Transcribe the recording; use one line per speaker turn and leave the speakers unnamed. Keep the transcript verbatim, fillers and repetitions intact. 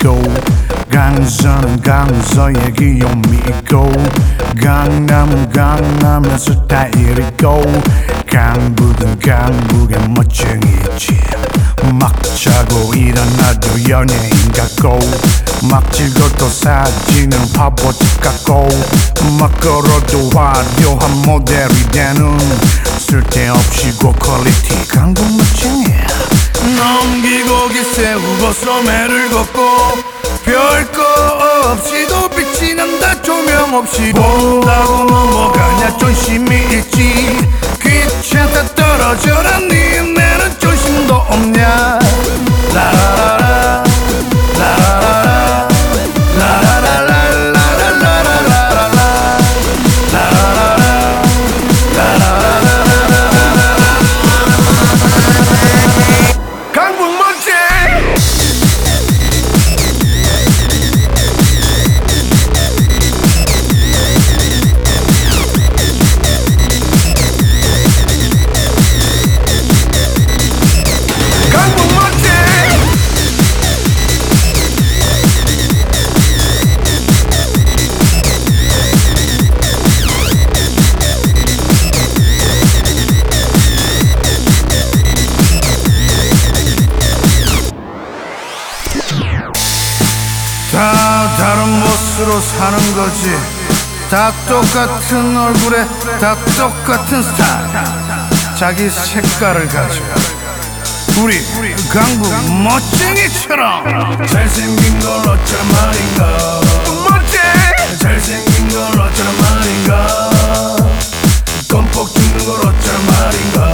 있고 강서는 강서의 귀요미고 강남은 강남의 스타일이고 강북은 강북의 멋쟁이지 막 자고 일어나도 연예인 같고 막 찍어도 사진은 바보짓 같고 막 걸어도 화려한 모델이 되는 쓸데없이 고퀄리티 강북 멋쟁이야. 넘기고 기세우고 소매를 걷고 별거 없이도 빛이 난다 조명 없이 본다고 넘어가냐 존심이 있지 귀찮다 떨어져라 니네는 존심도 없냐 라라라라 라라라라 라라라라 라라라라 라라라라 강북 멋쟁이 다 다른 모습으로 사는 거지 다 똑같은 얼굴에 다 똑같은 스타일 자기 색깔을 가져 우리 강북 멋쟁이처럼 잘생긴 걸 어쩌란 말인가 멋쟁이 잘생긴 걸 어쩌란 말인가 껌뻑 죽는 걸 어쩌란 말인가